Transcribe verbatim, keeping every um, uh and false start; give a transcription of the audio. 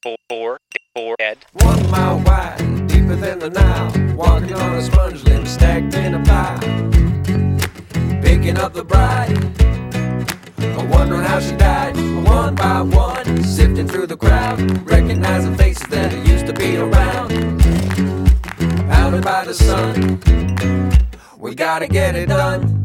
four, four, four, head. One mile wide, deeper than the Nile, walking on a sponge limb stacked in a pile, picking up the bride, wondering how she died. One by one, sifting through the crowd, recognizing faces that used to be around, pounded by the sun. We gotta get it done.